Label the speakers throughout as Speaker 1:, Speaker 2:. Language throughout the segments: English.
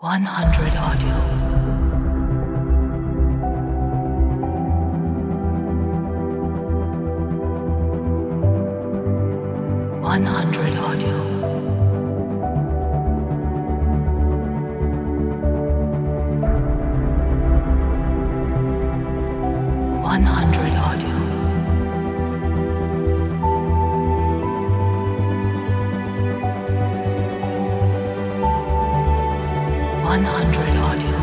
Speaker 1: 100 Audio. 100 Audio. 100 Audio. 100 Audio.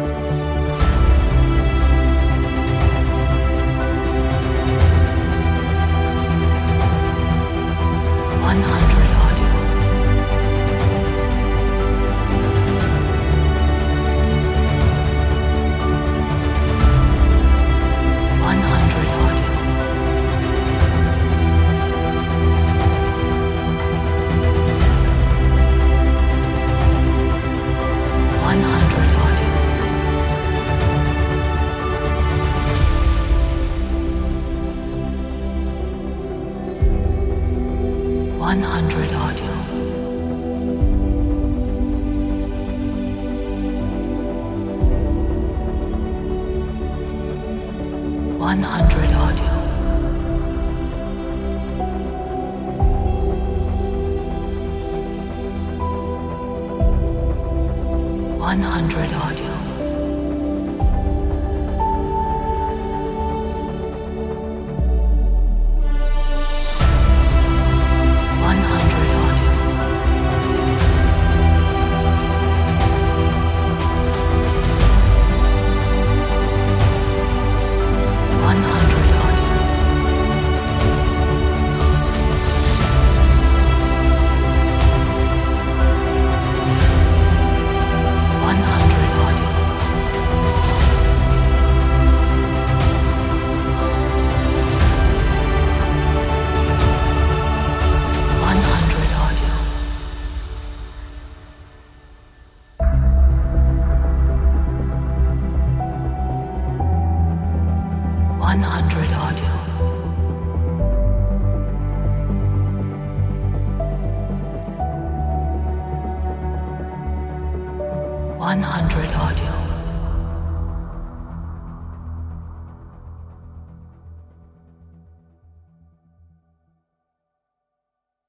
Speaker 1: 100 Audio. 100 Audio. 100 Audio. 100 Audio. 100 Audio. 100 Audio. 100 Audio. 100 Audio. 100 Audio. 100 Audio. 100 Audio. 100 Audio.